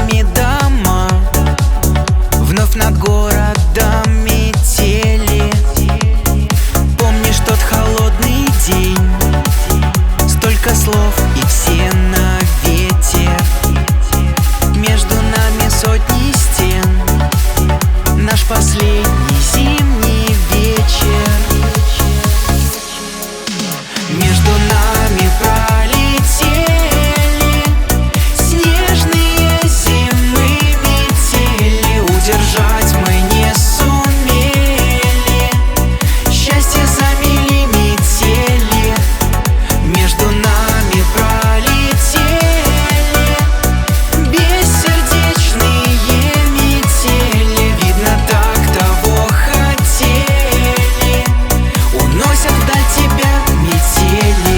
нами дома, вновь над городом метели. Помнишь тот холодный день? Столько слов и все на ветер. Между нами сотни стен. Наш последний зимний вечер. Между нами пролетели снежные зимы, метели. Удержать мы не сумели, счастье замели метели. Между нами пролетели бессердечные метели. Видно, так того хотели, уносят вдаль тебя метели.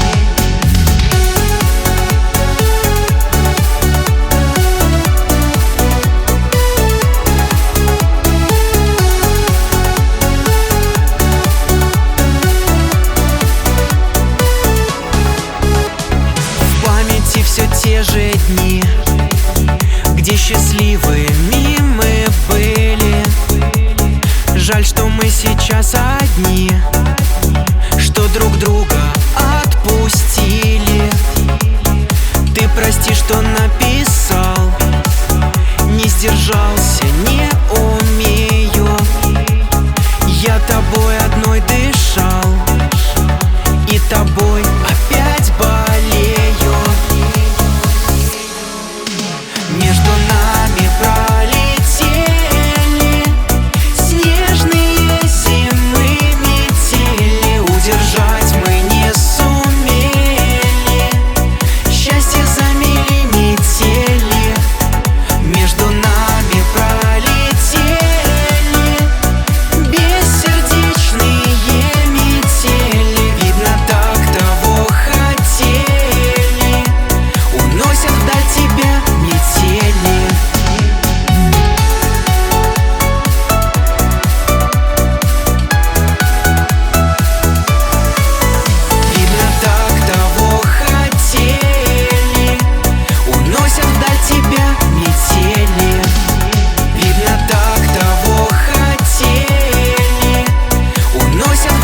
В памяти все те же дни, где счастливыми мы были. Жаль, что мы сейчас одни, что друг друга отпустили. Ты прости, что написал, не сдержался, не умею. Я тобой одной дышал, и тобой опять болею. Между нами пролетели снежные зимы, метели. Удержать мы не сумели, счастье замели метели. Между нами пролетели бессердечные метели. Видно, так того хотели, уносят вдаль тебя метели. Видно, так того хотели, уносят вдаль тебя метели. Видно, так того хотели, уносят